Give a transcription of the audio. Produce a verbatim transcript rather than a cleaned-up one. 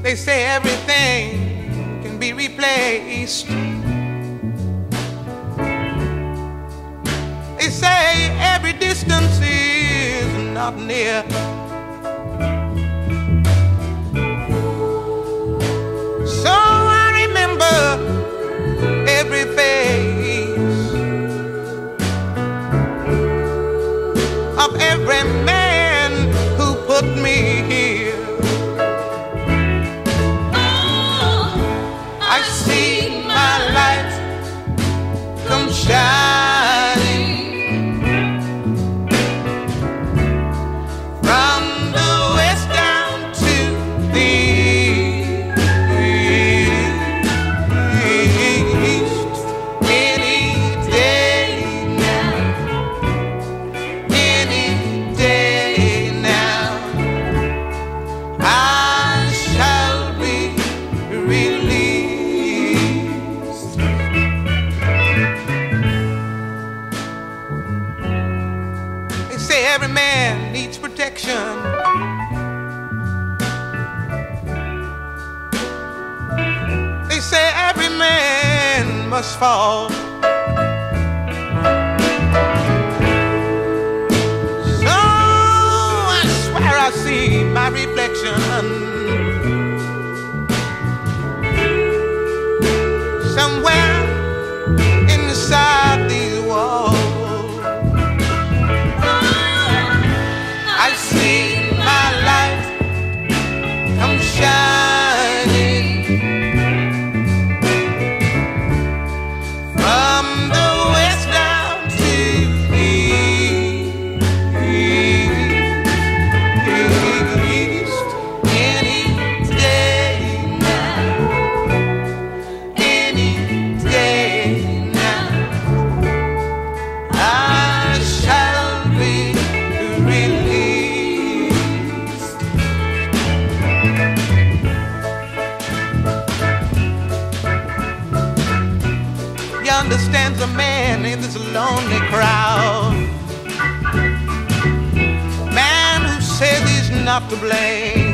They say everything can be replaced. They say every distance is not near. So I remember every face of every man who put me here. I see my light come shining from the west down to the east. Any day now, any day now, I shall be released. They say every man needs protection. They say every man must fall. So I swear I see my reflection somewhere inside these walls. I see my light come shining from the west down to the east. Any day now, any day now, I shall be released. Yonder stands a man in this lonely crowd, man who says he's not to blame.